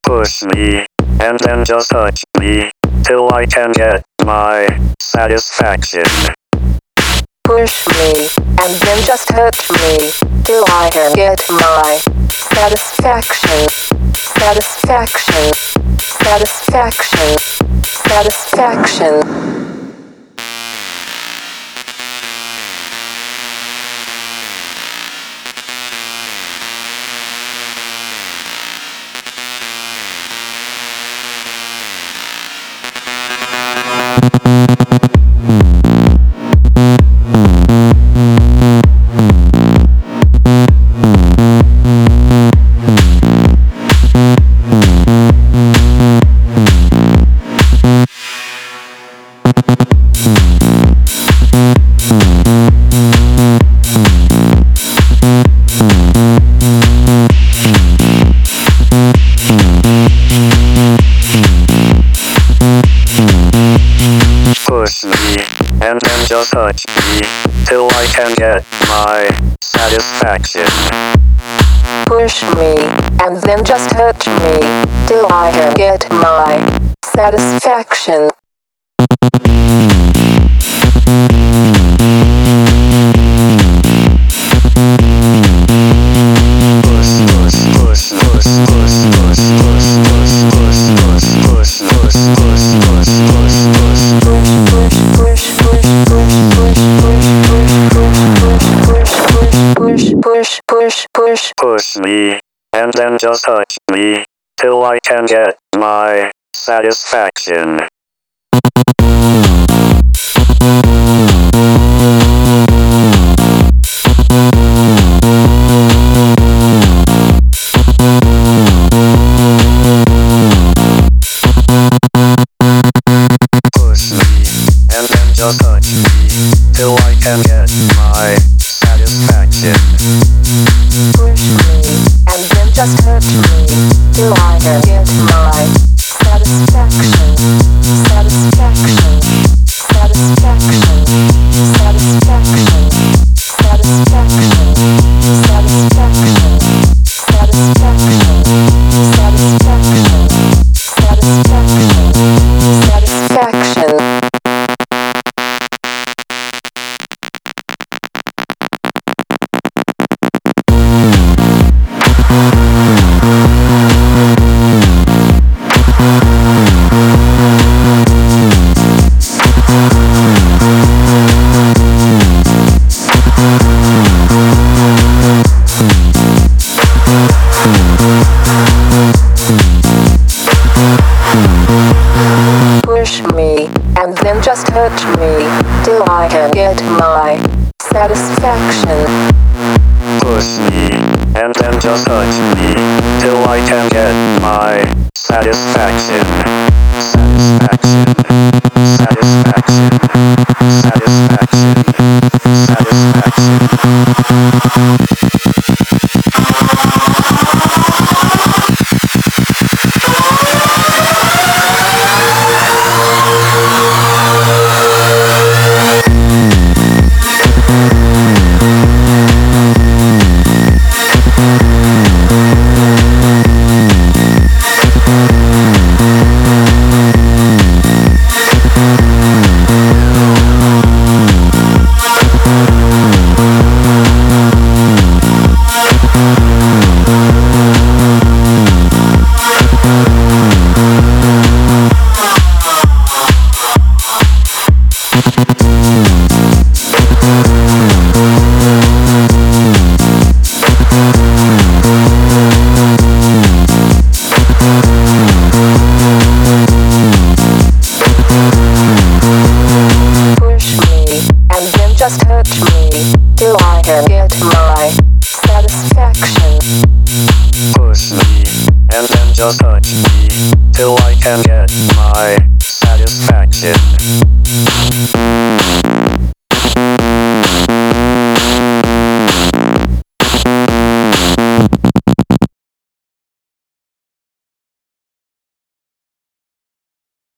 Push me, and then just touch me, till I can get my satisfaction. Push me, and then just touch me, till I can get my satisfaction. Satisfaction. Satisfaction. Satisfaction. Push me, and then just touch me, till I can get my satisfaction. Push me, and then just touch me, till I can get my satisfaction. Push me, and then just touch me, till I can get my satisfaction. Push me, and then just touch me, till I can get my satisfaction. Push me, and then just touch me, till I can get my satisfaction. Satisfaction. Satisfaction. Satisfaction. Satisfaction. Satisfaction. Satisfaction. Satisfaction. Satisfaction. Satisfaction. Push me, and then just touch me, till I can get my satisfaction. Push me, and then just touch me, till I can get my satisfaction. Satisfaction. Satisfaction. Satisfaction. Push me, and then just touch me, till I can get my satisfaction. Push me, and then just touch me, till I can get my satisfaction.